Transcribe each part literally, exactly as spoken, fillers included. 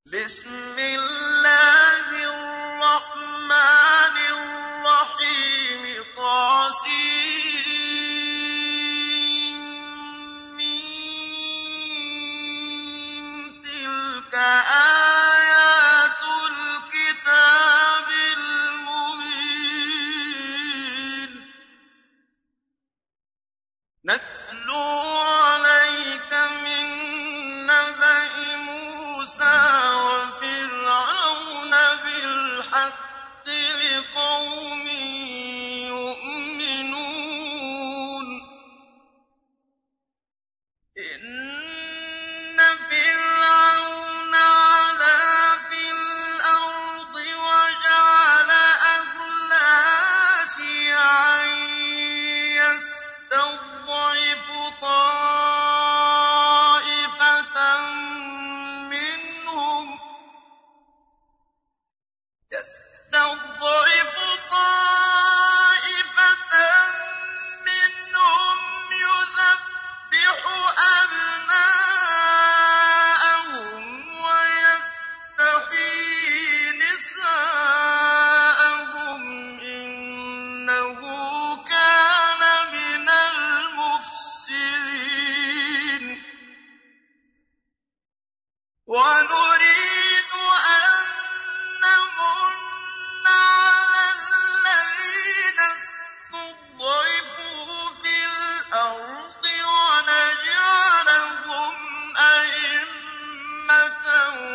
بسم الله الرحمن الرحيم طاسيم تلك آيات الكتاب المبين نتلو عليك من نبأ موسى وفرعون بالحق لقوم يؤمنون إن فرعون علا في الأرض وجعل أهلها شيعا يستضعف طائفة منهم يستضعف طائفة منهم يذبح أبناءهم ويستحيي نساءهم إنه كان من المفسدين ونريد أن نمن على الذين استضعفوا في الأرض ونجعلهم أئمة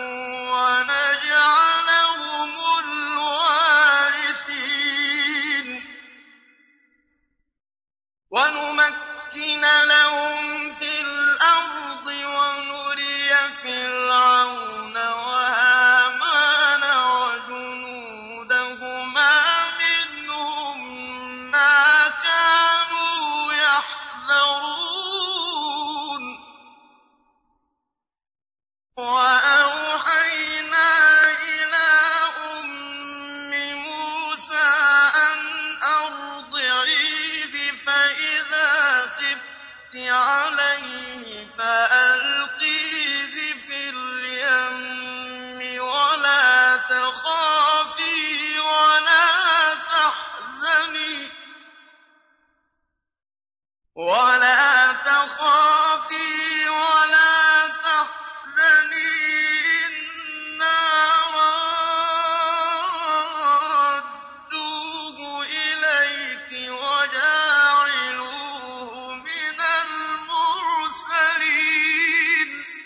ونجعلهم الوارثين ونمكن لهم في الأرض ونري فرعون وهامان وجنودهما منهم ما كانوا يحذرون وأوحينا إلى أم موسى أن أرضعيه فإذا خفت عليه فألقيه في اليم ولا تخافي ولا تحزني ولا تخافي ولا تحزني إنا رادوه إليك وجاعلوه من المرسلين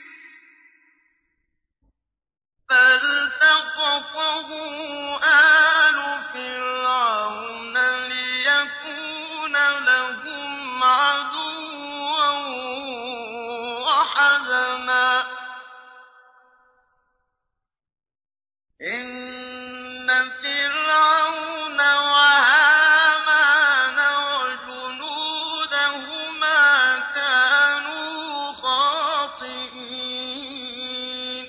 فالتقطه آل فرعون ليكون لهم عدوا وحزنا إن فرعون وهامان وجنودهما كانوا خاطئين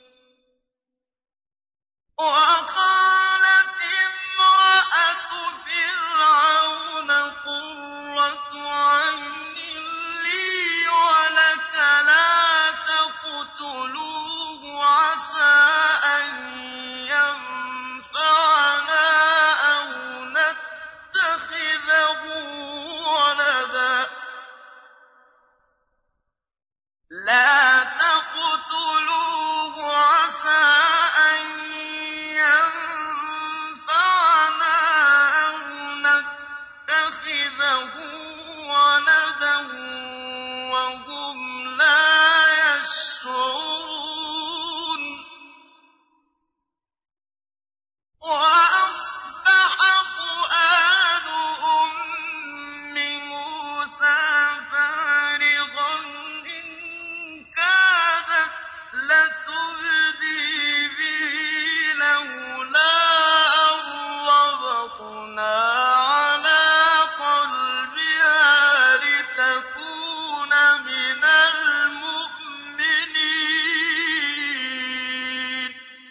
وقالت امرأة فرعون قرة عين لي ولك لا تقتلوه عسى أن ينفعنا أو نتخذه ولدا لا تقتلوه عسى أن ينفعنا أو نتخذه ولدا وهم لا يشعرون وأصبح فؤاد أم موسى فارغا إن كادت لتبدي به لولا أن ربطنا على قلبها لتكون من المؤمنين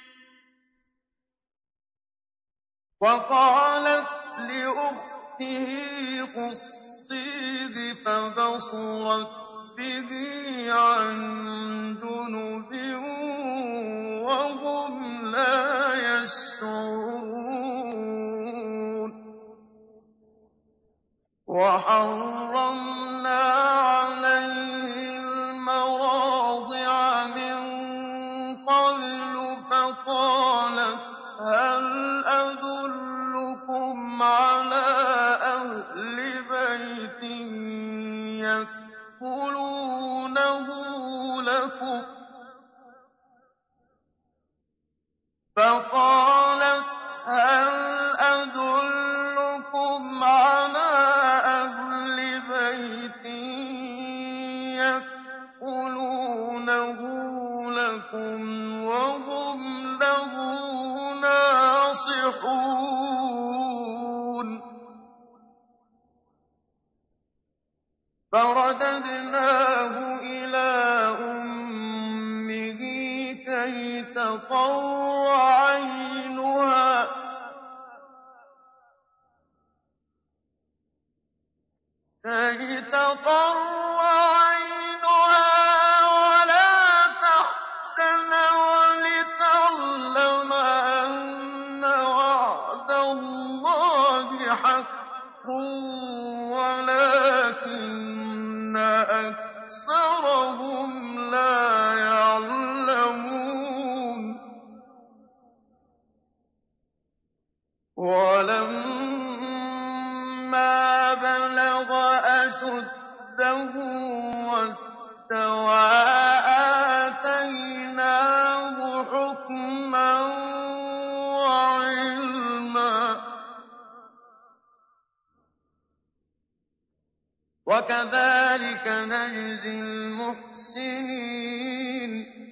وقالت لأخته قصيه فبصرت به عن جنب وَهُمْ لَا يَشْعُرُونَ وَحَرَّمْنَا عَلَيْهِ الْمَرَاضِعَ مِن قَبْلُ فَقَالَتْ هَلْ أَدُلُّكُمْ عَلَىٰ أَهْلِ بَيْتٍ يَكْفُلُونَهُ لَكُمْ ۖ فَقَالَتْ هَلْ أَدُلُّكُمْ عَلَىٰ أَهْلِ بَيْتٍ يَكْفُلُونَهُ لَكُمْ وَهُمْ لَهُ نَاصِحُونَ فَرَدَدْنَاهُ إِلَىٰ أُمِّهِ كَيْ تَقَرَّ عَيْنُهَا وَلَا تَحْزَنَ وَلِتَعْلَمَ أَنَّ وَعْدَ اللَّهِ حَقٌّ وَلَٰكِنَّ أَكْثَرَهُمْ لَا يَعْلَمُونَ وَلَمَّا بَلَغَ أَشُدَّهُ وَاسْتَوَىٰ آتَيْنَاهُ حُكْمًا وَعِلْمًا ۚ وَكَذَٰلِكَ نَجْزِي الْمُحْسِنِينَ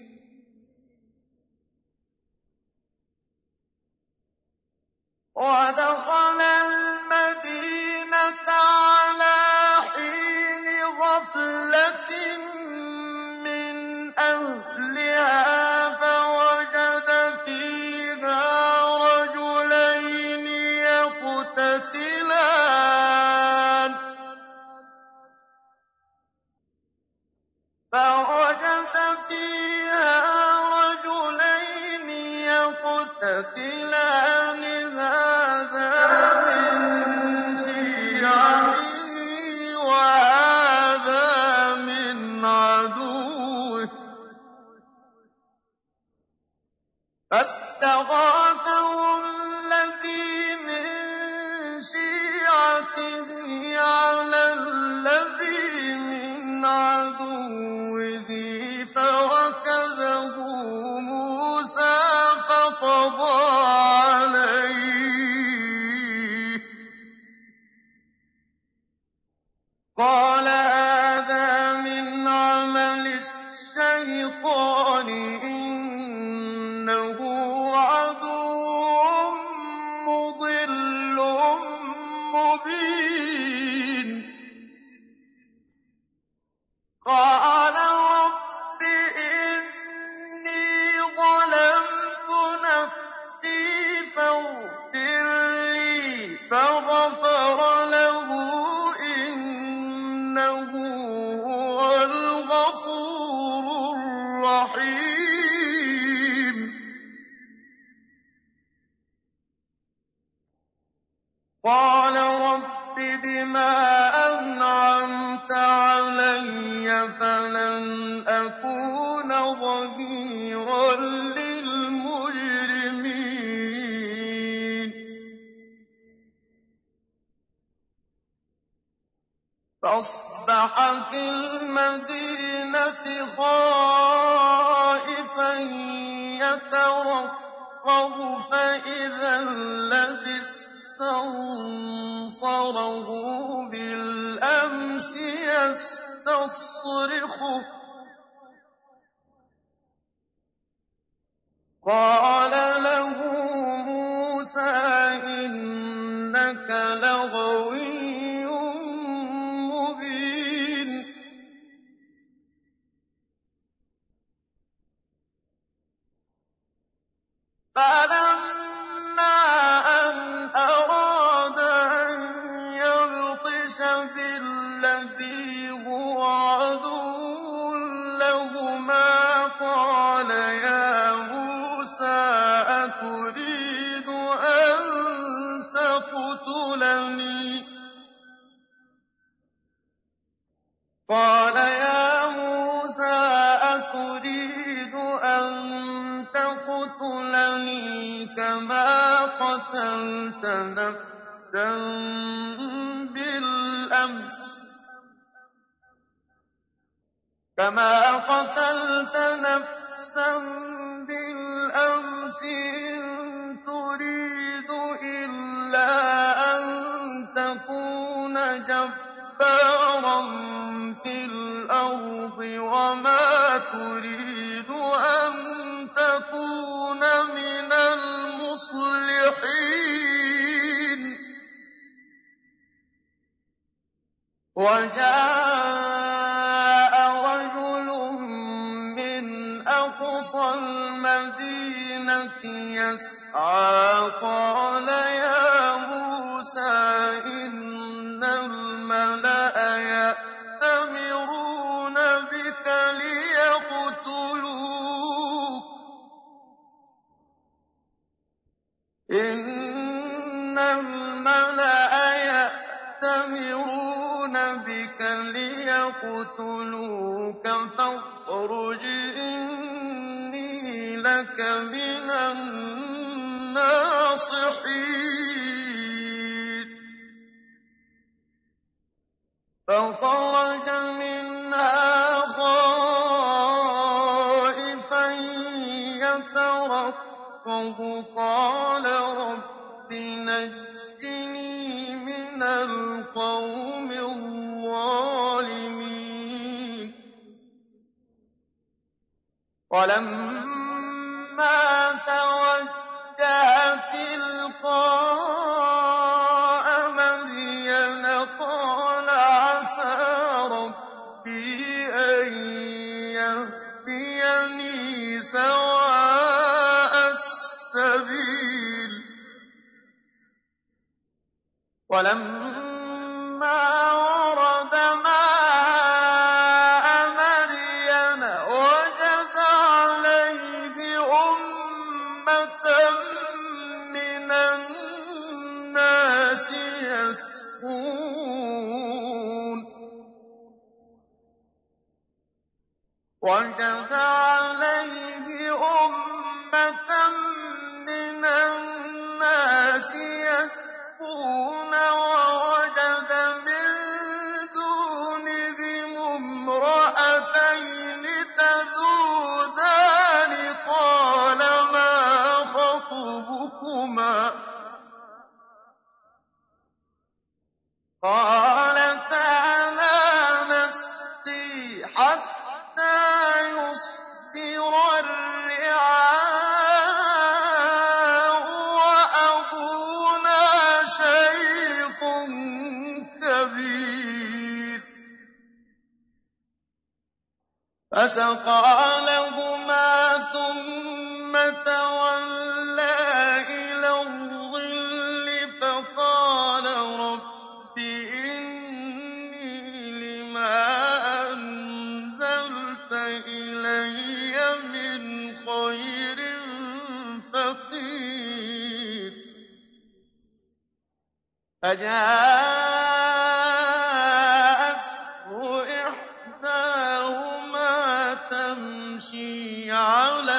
وَدَخَلَ الْمَدِينَةَ عَلَىٰ حِينِ غَفْلَةٍ مِّنْ أَهْلِهَا فَوَجَدَ فِيهَا رَجُلَيْنِ يَقْتَتِلَانِ فَوَجَدَ فِيهَا رَجُلَيْنِ يَقْتَتِلَانِ هَٰذَا مِن شِيعَتِهِ وَهَٰذَا مِنْ عَدُوِّهِ ۖ فَاسْتَغَاثَهُ الَّذِي مِن شِيعَتِهِ عَلَى الَّذِي مِنْ عَدُوِّهِ فَوَكَزَهُ مُوسَىٰ فَقَضَىٰ عَلَيْهِ ۖ قَالَ هَٰذَا مِنْ عَمَلِ الشَّيْطَانِ ۖ إِنَّهُ عَدُوٌّ مُّضِلٌّ مُّبِينٌ قَالَ رَبِّ إِنِّي ظَلَمْتُ نَفْسِي فَاغْفِرْ لِي فَغَفَرَ لَهُ إِنَّهُ هُوَ الْغَفُورُ الرَّحِيمُ قَالَ رَبِّ بِمَا أَنْعَمْتَ عَلَيَّ فَلَنْ أَكُونَ ظَهِيرًا لِّلْمُجْرِمِينَ فَأَصْبَحَ فِي الْمَدِينَةِ خَائِفًا يَتَرَقَّبُ فَإِذَا الَّذِي اسْتَنصَرَهُ بِالْأَمْسِ يَسْتَصْرِخُهُ ۚ قَالَ لَهُ مُوسَىٰ إِنَّكَ لَغَوِيٌّ مُّبِينٌ فَلَمَّا أَنْ أَرَادَ أَن يَبْطِشَ بِالَّذِي هُوَ عَدُوٌّ لَّهُمَا قَالَ يَا مُوسَىٰ تقتلني كما قتلت نفسا بالأمس كما قتلت نفسا بالأمس إن تريد إلا أن تكون جبارا في الأرض وما تريد أن تكون من المصلحين وجاء رجل من أقصى المدينة يسعى قال يا موسى إن الملأ يأتمرون بك ليقتلوك إن الملأ يأتمرون بك ليقتلوك فاخرج إني لك من الناصحين فخرج منها خائفا يترقب قال رب نجني من القوم الظالمين ولما توجه تلقاء مدين قال عسى ربي أن يهديني سواء السبيل ولما ورد ماء مدين وجد عليه أمة من الناس يسقون وجد عليه أمة من الناس يسقون ووجد من دونهم امرأتين تذودان قال ما خطبكما قالتا لا نسقي حتى يصدر الرعاء وأبونا شيخ كبير فسقى لهما ثم تولى إلى الظل فقال رب إني لما أنزلت إلي من خير فقير فجاءته إحداهما تمشي على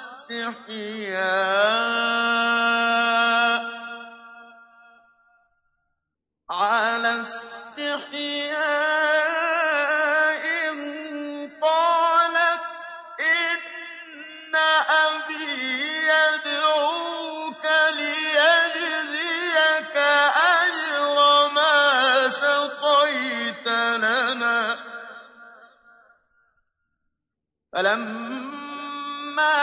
استحياء على استحياء قالت إن أبي يدعوك ليجزيك أجر ما سقيت لنا فلما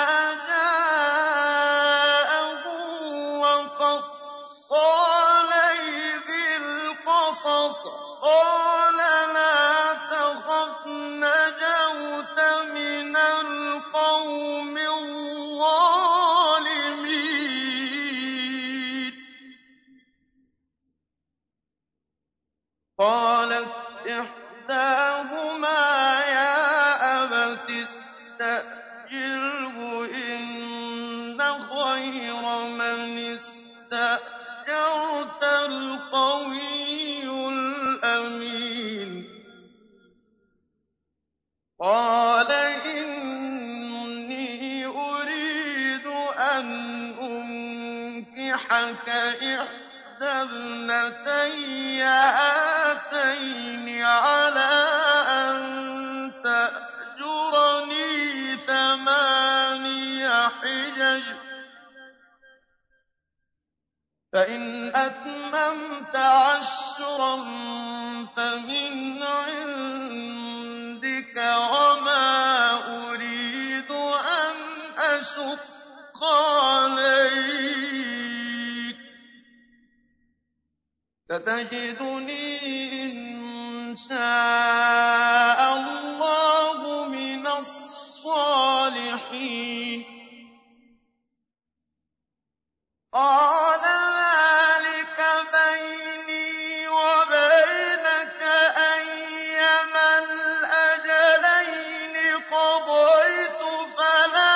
جاءه وقص عليه القصص قال لا تخف نجوت من القوم الظالمين قالت إحداهما يا أبت استأجره إن خير من استأجرت القوي الأمين قال إني أريد أن أنكحك إحدى ابنتي هاتين على أن تأجرني ثماني حجج فإن أتممت عشرا فمن عندك وما أريد أن أشق عليك ستجدني إن شاء الله من الصالحين قال ذلك بيني وبينك أيما الأجلين قضيت فلا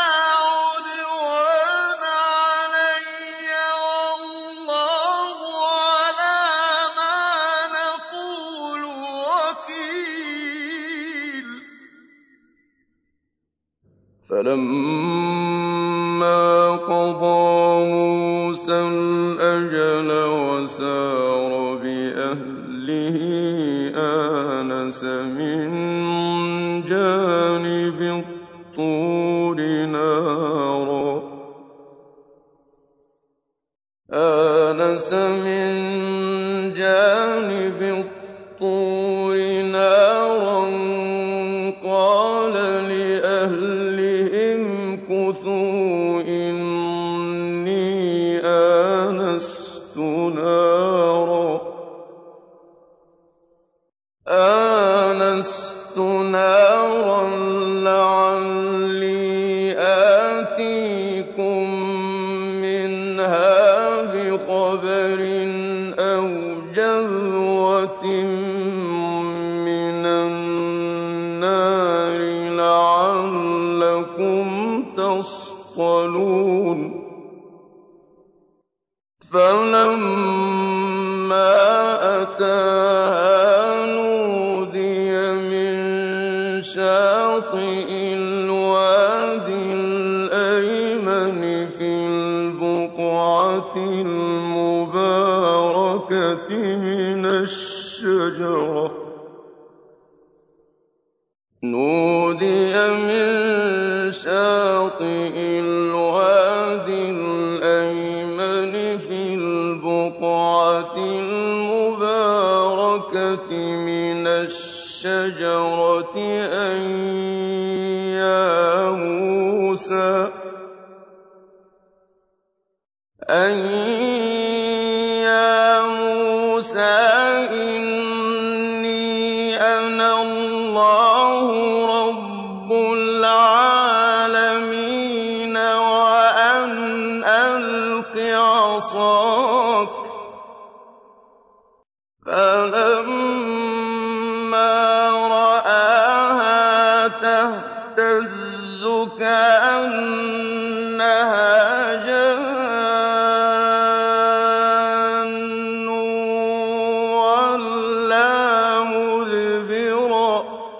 عدوان علي والله على ما نقول وكيل فلما قضى موسى الأجل وسار بأهله آنس من جانب الطور نارا آنس من جانب الطور نارا قال لأهلهم كثوا إني آنست نارا آنست نارا لعلي آتيكم منها بخبر أو جذوة من النار لعلكم تصطلون فلما أتاها نودي من شاطئ الوادي الأيمن في البقعة المباركة من الشجرة نودي من شاطئ الوادي الأيمن في البقعة المباركة من الشجرة أن يا موسى أن يا موسى إني أنا الله رب العالمين وأن ألق عصاك فلما رآها تهتز كأنها جان ولا مدبرا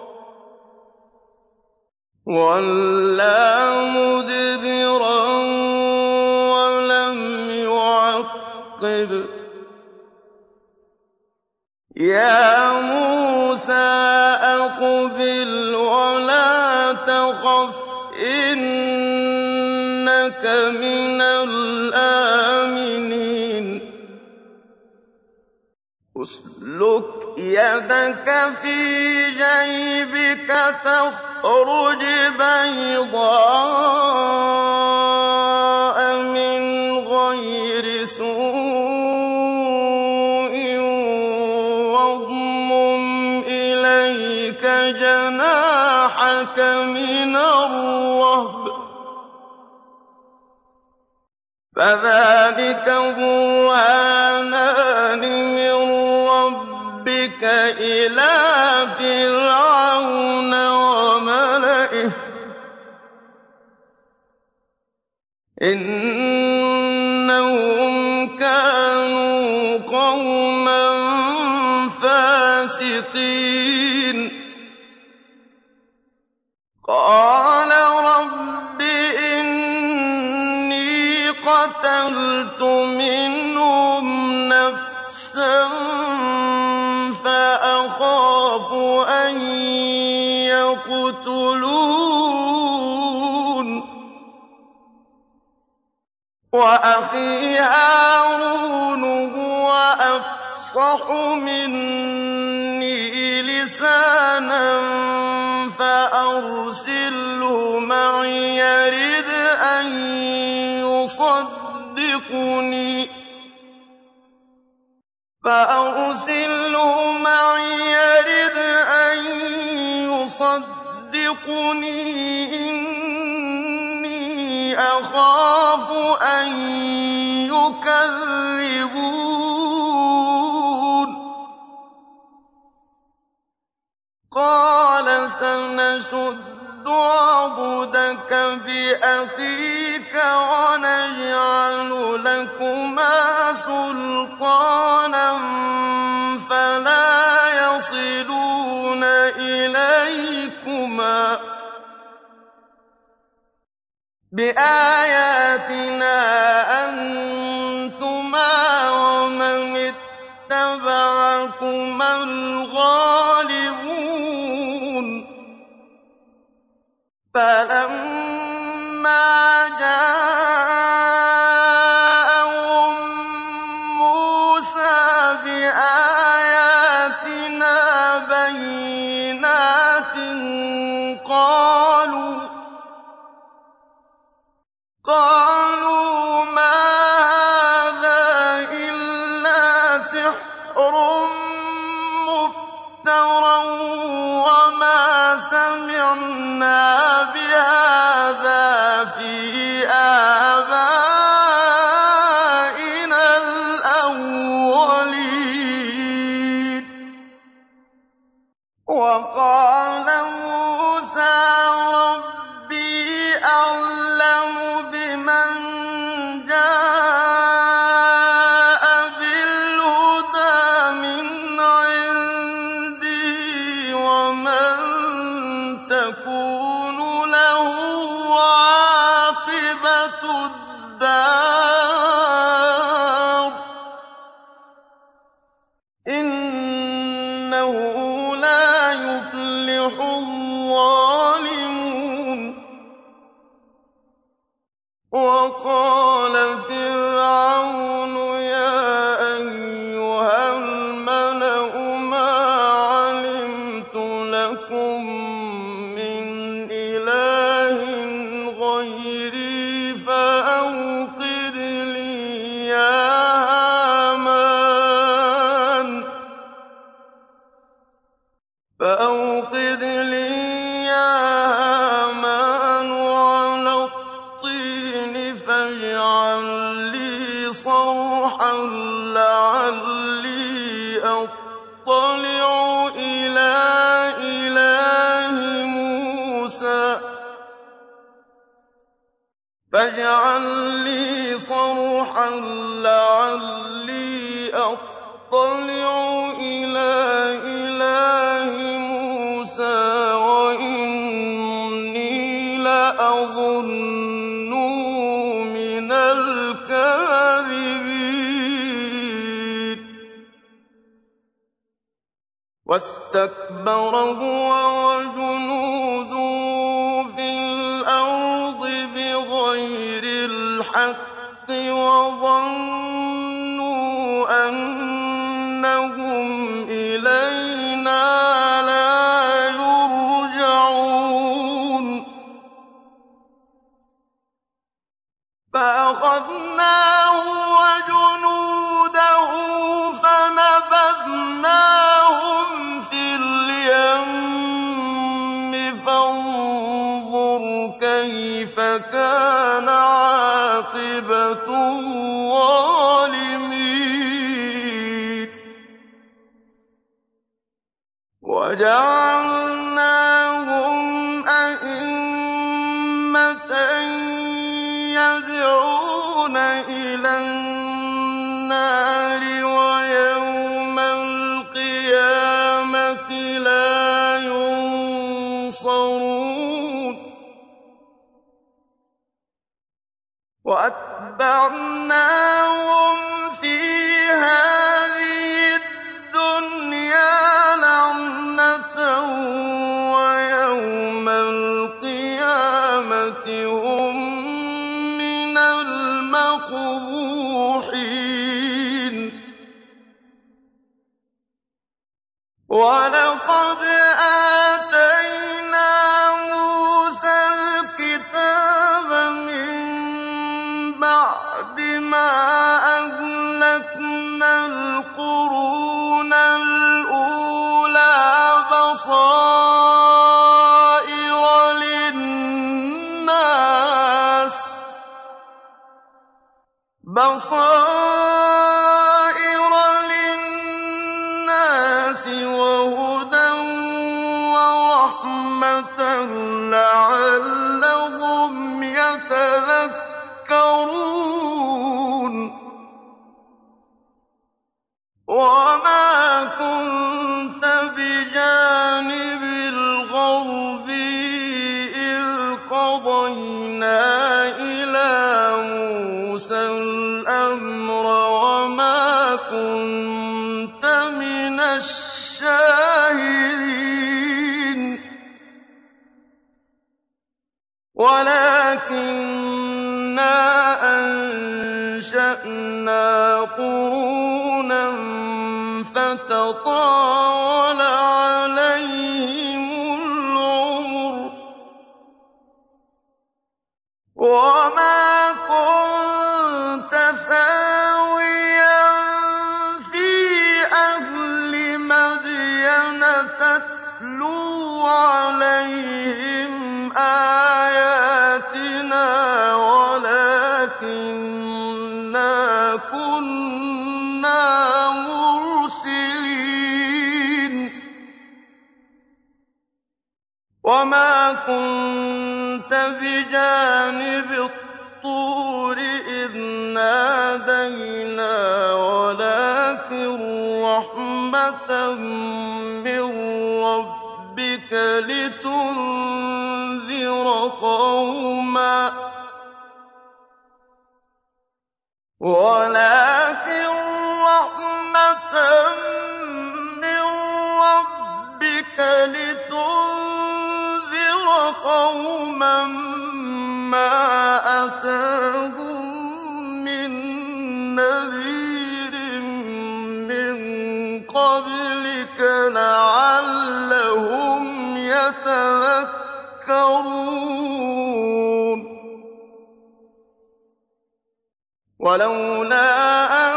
ولا مدبرا ولم يعقب يا موسى أقبل ولا تخف إنك من الآمنين اسلك يدك في جيبك تخرج بيضاء من غير سوء واضمم إليك جناحك من الرهب فذلك برهانان من ربك إلى فرعون وملئه إنهم كانوا قوما فاسقين قال رب إني قتلت منهم نفسا فأخاف أن يقتلون وأخي هارون هو أفصح مني لسانا فأرسله معي يرد أن يصدقني فأرسله معي يرد أن يصدقني إني أخاف أن يكذبون قال سنشد عضدك بأخيك ونجعل لكما سلطانا فلا يصلون إليكما بآياتنا أنتما ومن اتبعكما الغالبون فلما جاءهم موسى بآياتنا بينات قالوا قالوا ما هذا إلا سحر مفترى وما سمعنا بهذا في آبائنا الأولين وقال موسى ربي أعلم بمن جاء بالهدى من عنده ومن تكون له عاقبة الدار إنه لا يفلح الظالمون وقال فرعون يا أيها الملأ ما علمت لكم من إله غيري فأوقد لي يا هامان فأوقد لي يا هامان على الطين فاجعل لي صرحا لعلي أطلع إلى إله موسى فاجعل لي صرحا لعلي أطلع إلى إله موسى وإني لأظنه من الكاذبين واستكبر هو وجنوده في الأرض بغير الحق وظنوا أنهم إلينا لا يرجعون فأخذناه وجنوده فنبذناهم في اليم فانظر كيف كان عاقبة الظالمين وجعلناهم أئمة يدعون إلى النار ويوم القيامة لا ينصرون وَأَتْبَعْنَاهُمْ فِي هَٰذِهِ الدُّنْيَا لَعْنَةً وَيَوْمَ الْقِيَامَةِ هُم مِّنَ الْمَقْبُوحِينَ وَلَقَدْ آتَيْنَا مُوسَى الْكِتَابَ مِن بَعْدِ مَا أَهْلَكْنَا الْقُرُونَ الْأُولَىٰ بَصَائِرَ لِلنَّاسِ بَصَائِرَ لِلنَّاسِ وَهُدًى وَرَحْمَةً لَّعَلَّهُمْ يَتَذَكَّرُونَ وَمَا كُنتَ بِجَانِبِ الْغَرْبِيِّ إِذْ قَضَيْنَا إِلَىٰ مُوسَى الْأَمْرَ وَمَا كُنتَ مِنَ الشَّاهِدِينَ وَلَٰكِنَّا أَنشَأْنَا قُرُونًا فَتَطَاوَلَ عَلَيْهِمُ الْعُمُرُ ۚ وَمَا كُنتَ ثَاوِيًا فِي أَهْلِ مَدْيَنَ تَتْلُو عَلَيْهِمْ آيَاتِنَا وَلَٰكِنَّا كُنَّا مُرْسِلِينَ وَمَا كُنتَ بِجَانِبِ الطُّورِ إِذْ نَادَيْنَا وَلَٰكِن رَّحْمَةً مِّن رَّبِّكَ لِتُنذِرَ قَوْمًا وَلَٰكِن رَّحْمَةً مِّن رَّبِّكَ لِتُنذِرَ قَوْمًا مَّا أَتَاهُم مِّن نَّذِيرٍ مِّن قَبْلِكَ لَعَلَّهُمْ يَتَذَكَّرُونَ وَلَوْلَا أَن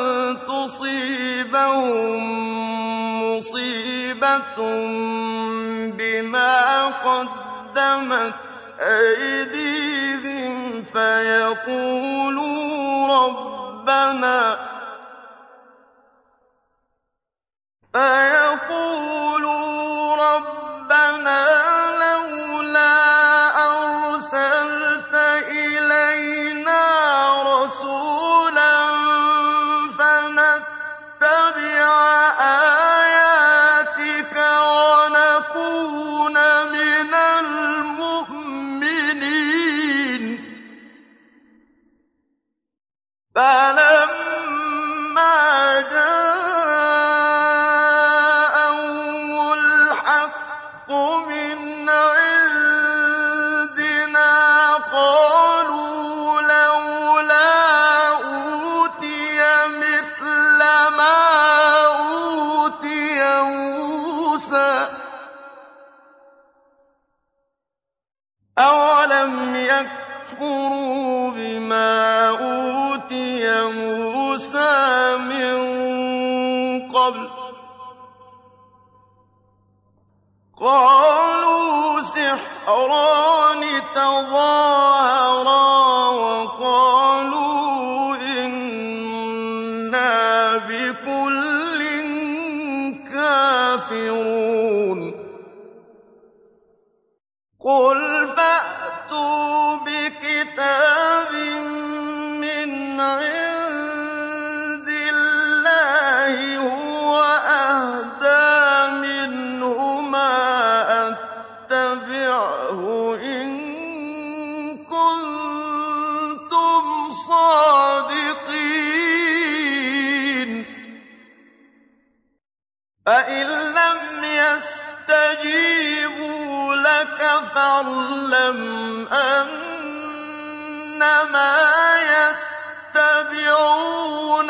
تُصِيبَهُم مُّصِيبَةٌ بِمَا قَدَّمَتْ أَيْدِيهِمْ فَيَقُولُوا رَبَّنَا فَيَقُولُوا رَبَّنَا لَوْلَا أَرْسَلْتَ إِلَيْنَا رَسُولًا فَنَتَّبِعَ آيَاتِكَ وَنَكُونَ مِنَ الْمُؤْمِنِينَ فَلَمَّا جَاءَهُمُ الْحَقُّ مِنْ عِندِنَا قَالُوا لَوْلَا أُوتِيَ مِثْلَ مَا أُوتِيَ مُوسَىٰ ۚ أَوَلَمْ يَكْفُرُوا بِمَا أُوتِيَ مُوسَىٰ مِن قَبْلُ ۖ قَالُوا سِحْرَانِ تَظَاهَرَا وَقَالُوا إِنَّا بِكُلٍّ كَافِرُونَ قُلْ فَأْتُوا بِكِتَابٍ مِّنْ عِندِ اللَّهِ هُوَ أَهْدَىٰ مِنْهُمَا أَتَّبِعْهُ إِن كُنتُمْ إِنَّمَا يَتَّبِعُونَ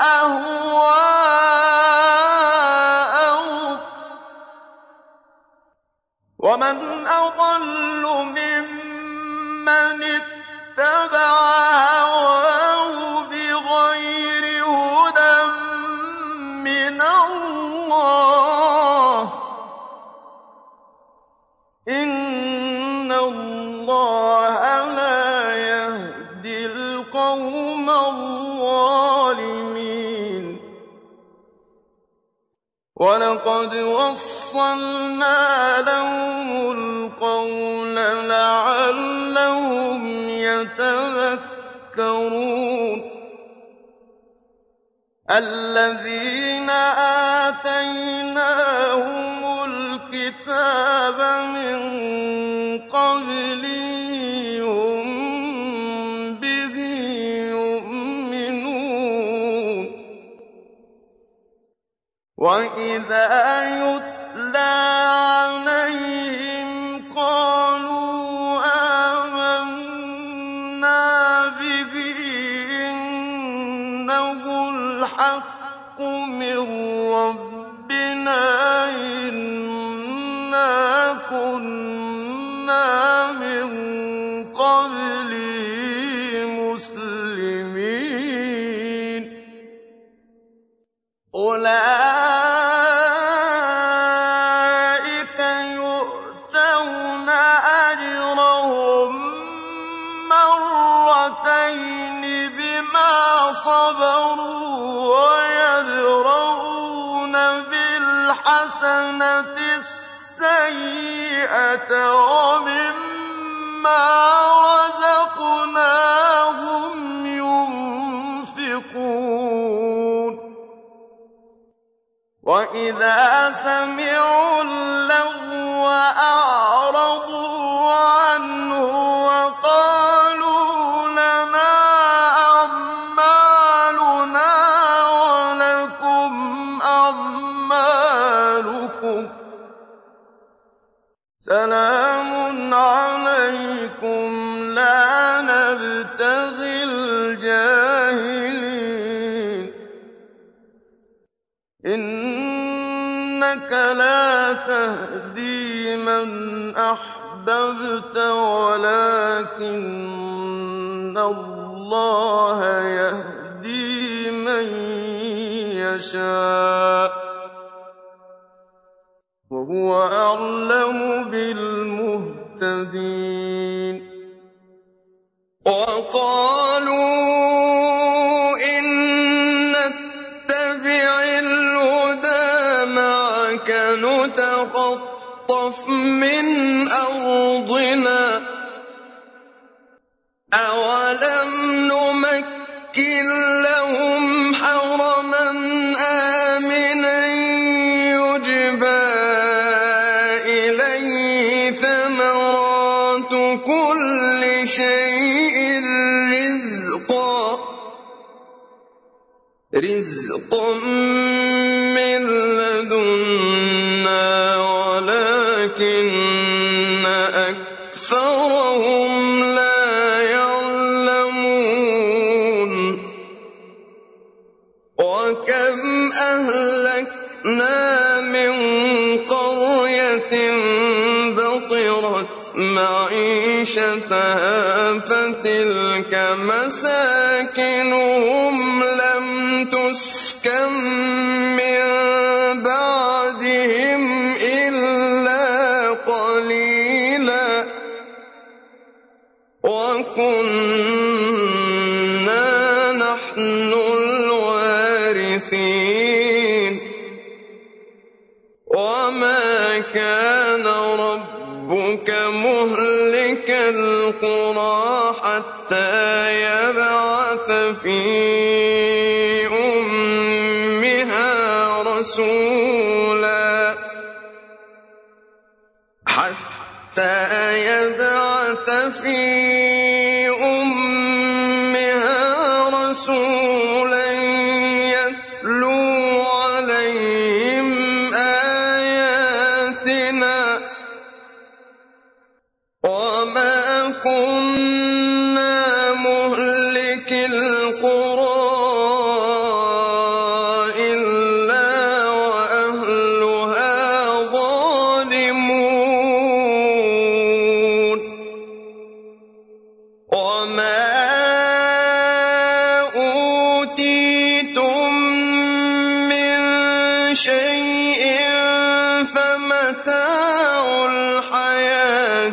أَهْوَاءَهُمْ ۚ وَمَنْ أَضَلُّ مِمَّنِ اتَّبَعَ هَوَاهُ بِغَيْرِ هُدًى مِّنَ اللَّهِ ۚ إِنَّ اللَّهَ لَا يَهْدِي الْقَوْمَ الظَّالِمِينَ وَلَقَدْ وَصَّلْنَا لَهُمُ الْقَوْلَ لَعَلَّهُمْ يَتَذَكَّرُونَ الَّذِينَ آتَيْنَاهُمُ الْكِتَابَ مِن قَبْلِهِ هُم بِهِ يُؤْمِنُونَ وَإِذَا يُتْلَىٰ عَلَيْهِمْ قَالُوا آمَنَّا بِهِ إِنَّهُ الْحَقُّ مِن رَّبِّنَا إِنَّا كُنَّا مِن قَبْلِهِ مُسْلِمِينَ أُولَٰئِكَ يُؤْتَوْنَ أَجْرَهُم مَّرَّتَيْنِ بِمَا صَبَرُوا وَيَدْرَءُونَ بِالْحَسَنَةِ السَّيِّئَةَ وَمِمَّا رَزَقْنَاهُمْ يُنفِقُونَ وَإِذَا سَمِعُوا اللَّغْوَ أَعْرَضُوا عَنْهُ وَقَالُوا لَنَا أَعْمَالُنَا وَلَكُمْ أَعْمَالُكُمْ سَلَامٌ عَلَيْكُمْ لَا نَبْتَغِي الْجَاهِلِينَ إِنَّكَ لَا تَهْدِي مَنْ أَحْبَبْتَ وَلَٰكِنَّ اللَّهَ يَهْدِي مَن يَشَاءُ ۚ وَهُوَ أَعْلَمُ بِالْمُهْتَدِينَ وَقَالُوا إِن نَّتَّبِعِ الْهُدَىٰ مَعَكَ نُتَخَطَّفْ مِنْ أَرْضِنَا ۚ أَوَلَمْ نُمَكِّن لَّهُمْ حَرَمًا آمِنًا يُجْبَىٰ إِلَيْهِ ثَمَرَاتُ كُلِّ شَيْءٍ رِّزْقًا مِّن لَّدُنَّا وَلَٰكِنَّ أَكْثَرَهُمْ لَا يَعْلَمُونَ وَكَمْ أَهْلَكْنَا مِن قَرْيَةٍ بَطِرَتْ مَعِيشَتَهَا فَتِلْكَ مَسَاكِنُهُمْ لَمْ تُسْكَن مِّن بَعْدِهِمْ إِلَّا قَلِيلًا وَكُنَّا نَحْنُ الْوَارِثِينَ وَمَا كَانَ رَبُّكَ مُهْلِكَ الْقُرَىٰ حَتَّىٰ يَبْعَثَ فِي أُمِّهَا رَسُولًا حَتَّىٰ يَبْعَثَ فِي أُمِّهَا رَسُولًا يَتْلُو عَلَيْهِمْ آيَاتِنَا ۚ وَمَا كُنَّا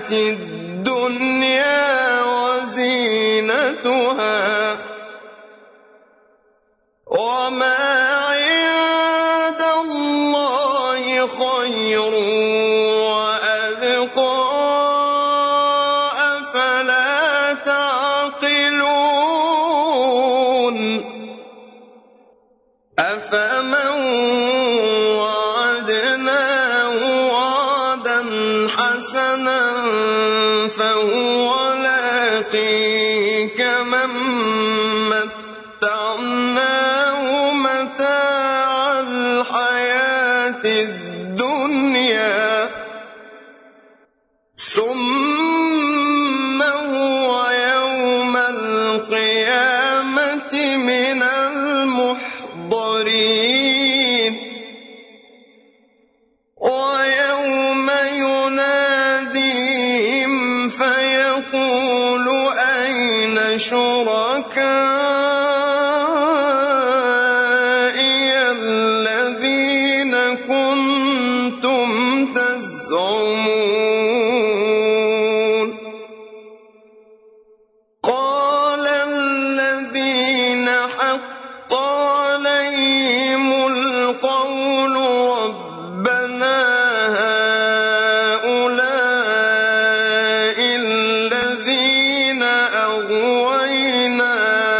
الحياة الدنيا وزينتها وما عند الله خير وأبقى أفلا تعقلون أفمن وعدناه وعدا حسنا فهو لاقيه كمن متعناه متاع الحياة الدنيا ثم هو يوم القيامة من المحضرين ويوم يناديهم فيقول أين شركائي الذين كنتم تزعمون قال الذين حق عليهم القول ربنا هؤلاء الذين أغوينا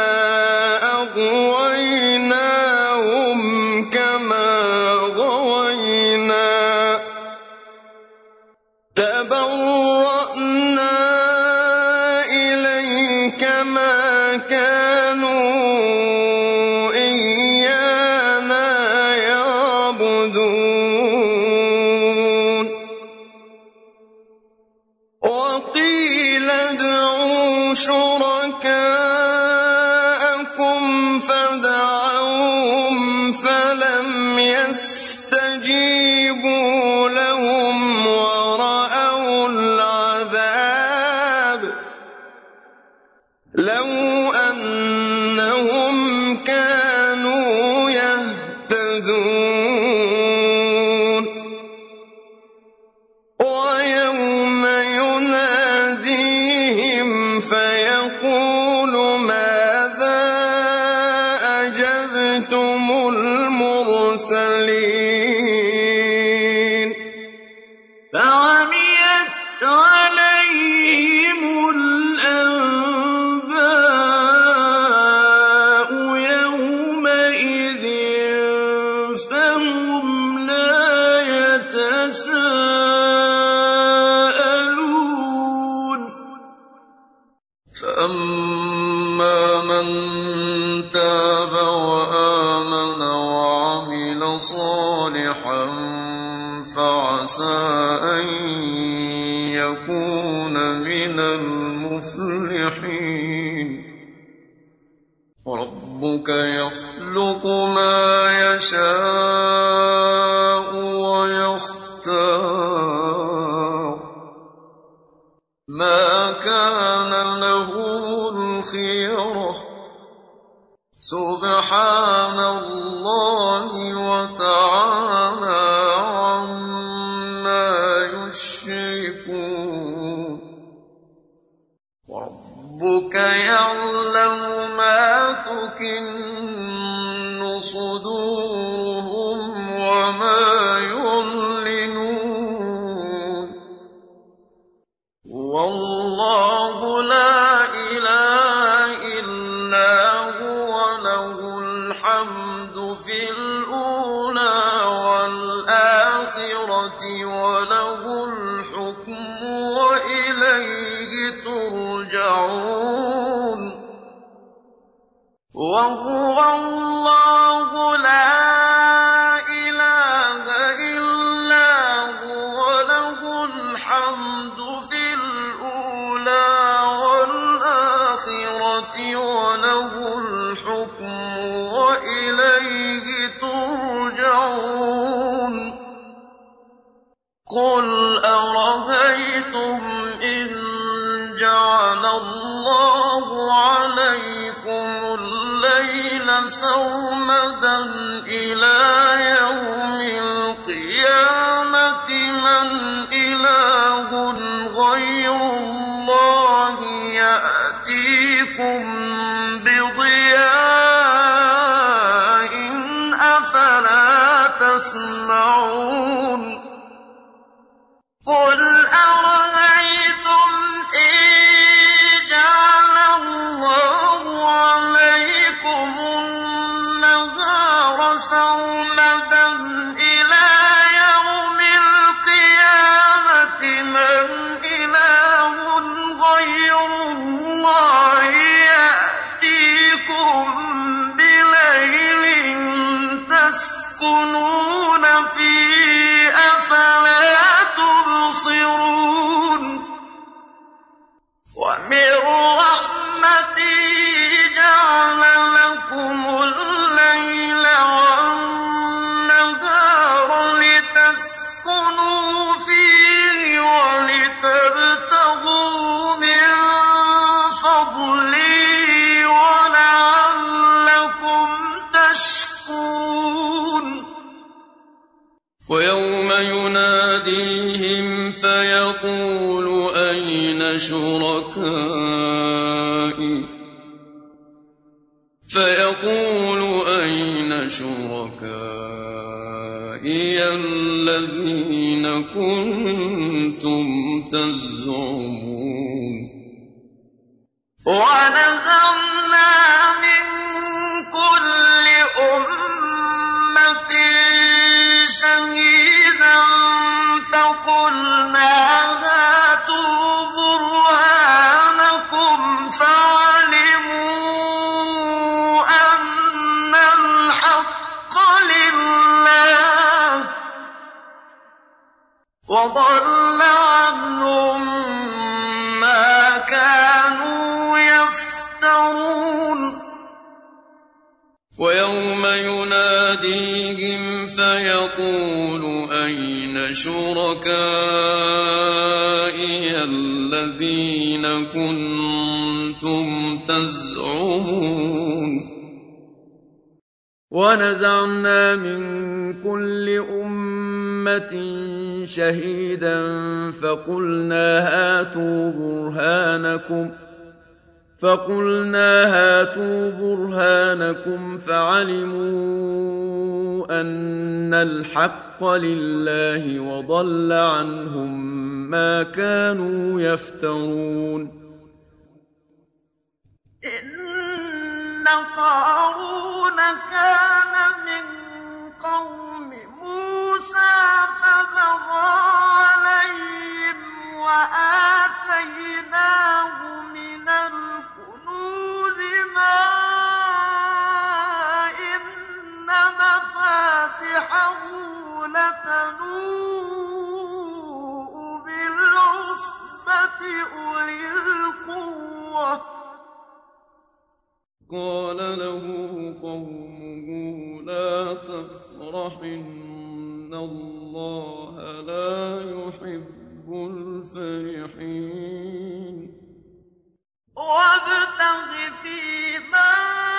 أغويناهم كما غوينا تبرأنا إليك ما كانوا إيانا يعبدون وقيل ادعوا شركاءكم فدعوهم فلم يستجيبوا لهم ورأوا العذاب لو أنهم كانوا يهتدون ويوم يناديهم فيقول ماذا أجبتم المرسلين فعميت عليهم الأنباء يومئذ فهم لا يتساءلون فأما من تاب وآمن وعمل صالحا فعسى أن يكون من المفلحين وربك يخلق ما يشاء ويختار ما كان له الخيرة سبحان الله وتعالى عما يشركون وربك يعلم ما تكن صدورهم وما يعلنون والله لا إله إلا هو له الحمد في الأولى والآخرة وله الحكم وإليه ترجعون وهو الله لا إله إلا هو له الحمد في الأولى والآخرة وله الحكم وإليه ترجعون قل أرأيتم إن جعل الله عليكم الليل سرمدا إلى يوم القيامة من إله غير يأتيكم بضياء أفلا تسمعون قل أرأيتم إن جعل الله عليكم النهار سرمدا إلى يوم القيامة من إله غير الله يأتيكم بليل تسكنون فيه أفلا تبصرون ومن رحمته جعل لكم الليل والنهار لتسكنوا فيه ولتبتغوا من فضله ولعلكم تشكرون ويوم يناديهم فيقول أين شركائي فيقول أين شركائي الذين كنتم تزعمون ونزعنا من كل أمة شهيدا فقلنا هاتوا برهانكم فعلموا أن الحق لله وضل عنهم ما كانوا يفترون ويوم يناديهم فيقول أين شركائي الذين كنتم تزعمون ونزعنا من كل أمة شهيدا فقلنا هاتوا برهانكم فقلنا هاتوا برهانكم فعلموا أن الحق لله وضل عنهم ما كانوا يفترون إن قارون كان من قوم موسى فبغى عليهم وآتيناه من الكنوز ما إن مفاتحه لتنوء بالعصبة أولي القوة قال له قومه لا تفرح إن الله لا يحب الفرحين وابتغ فيما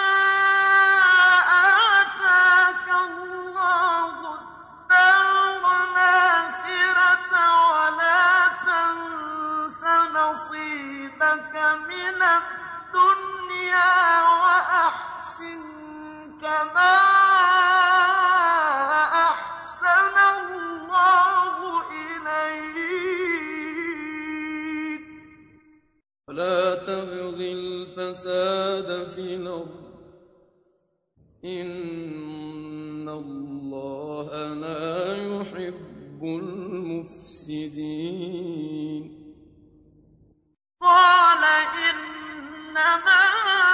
آتاك الله الدار الآخرة ولا تنس نصيبك من الدنيا وأحسن كما أحسن الله إليك ولا تبغ الفساد في الأرض إن الله لا يحب المفسدين قال إنما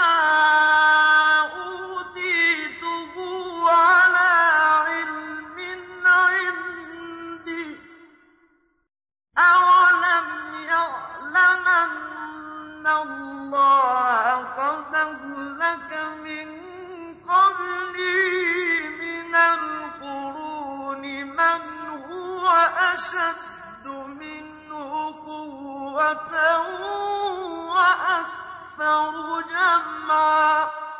أوتيته على علم عندي أولم يعلم أن الله قد أهلك من قبلي من القرون من هو أشد منه قوة وأكثر جمعا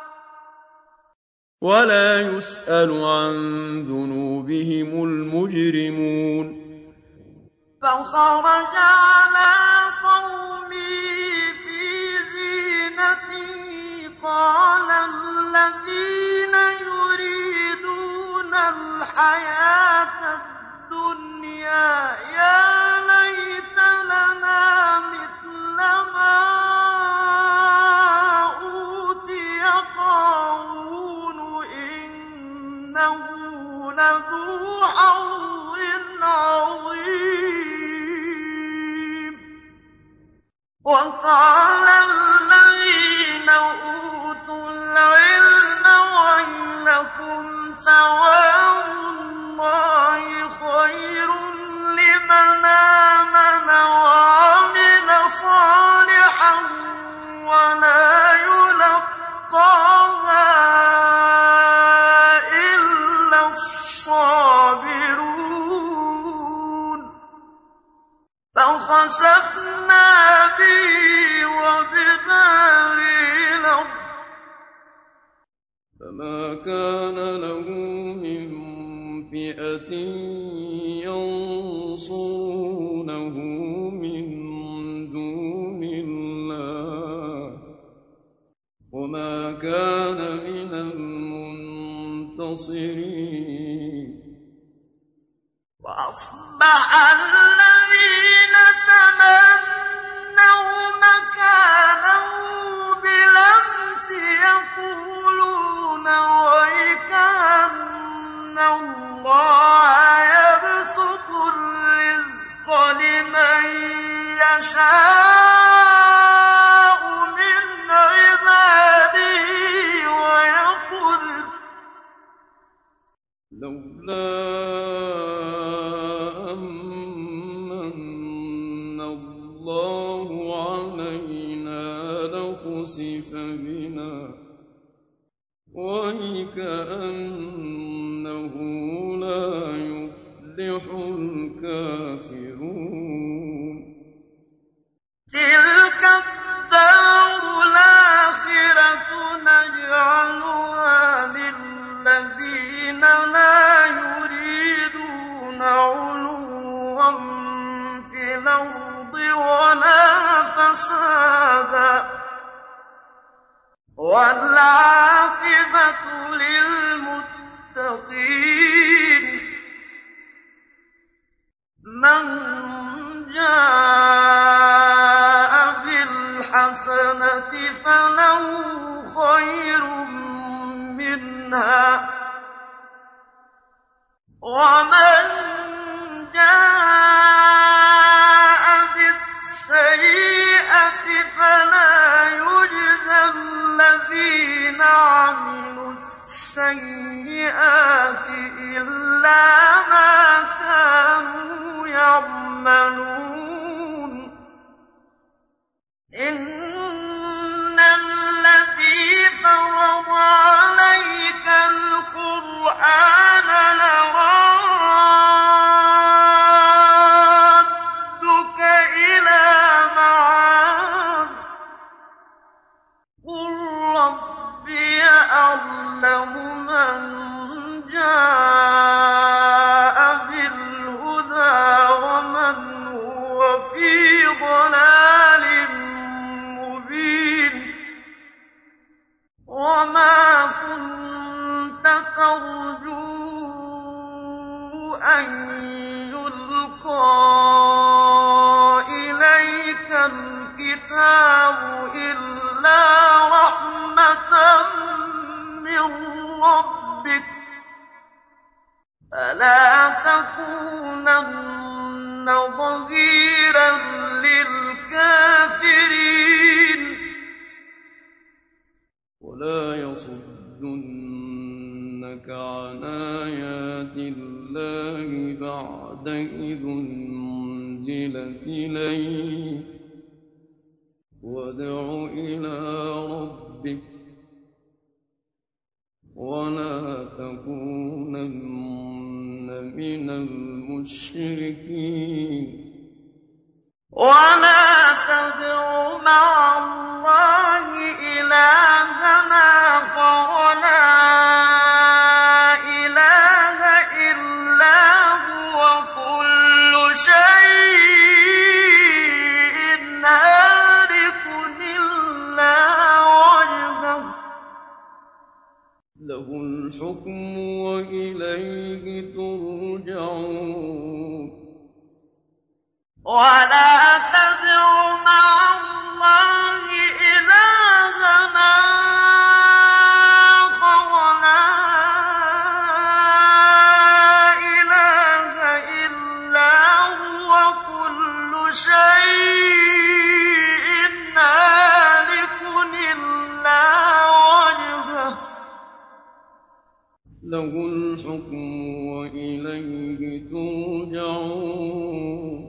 ولا يسأل عن ذنوبهم المجرمون فخرج على قومه في زينته وقال الذين يريدون الحياة الدنيا يا ليت لنا مثل ما أوتي قارون إنه لذو حظ عظيم وقال الذين أوتوا العلم ويلكم ثواب الله خير لمن آمن وعمل صالحا ولا يلقاها إلا الصابرون فخسفنا به وبداره الأرض فما كان له من فئة ينصرونه من دون الله وما كان من المنتصرين وأصبح الذين تمنوا مكانه بالأمس يقولون ويكأن الله يبسط الرزق لمن يشاء من عباده ويقدر لولا أمن الله علينا لخسف بنا وكأنه لا يفلح الكافرون تلك الدار الآخرة نجعلها للذين لا يريدون علوا في الأرض ولا فسادا والعاقبة للمتقين من جاء بالحسنة فله خير منها ومن جاء بالسيئة فلا يجزى الذين عملوا السيئات إلا ما كانوا يعملون إن الذي فرض عليك القرآن لرادك إلى معاد قل ربي أعلم من جاء بالهدى ومن هو في ضلال مبين وما كنت ترجو أن يلقى إليك الكتاب إلا رحمة من ربك فلا تكونن ظهيرا للكافرين ولا يصدنك عن آيات الله بعد إذ أنزلت إليك وادع إلى ربك ولا تكونن من المشركين ولا تدع مع الله إلهنا ولا إله إلا هو كل شيء هالك إلا وجهه له الحكم وإليه ترجعون ولا تدع مع الله إلهنا آخر لا إله إلا هو كل شيء هالك إلا وجهه له الحكم وإليه ترجعون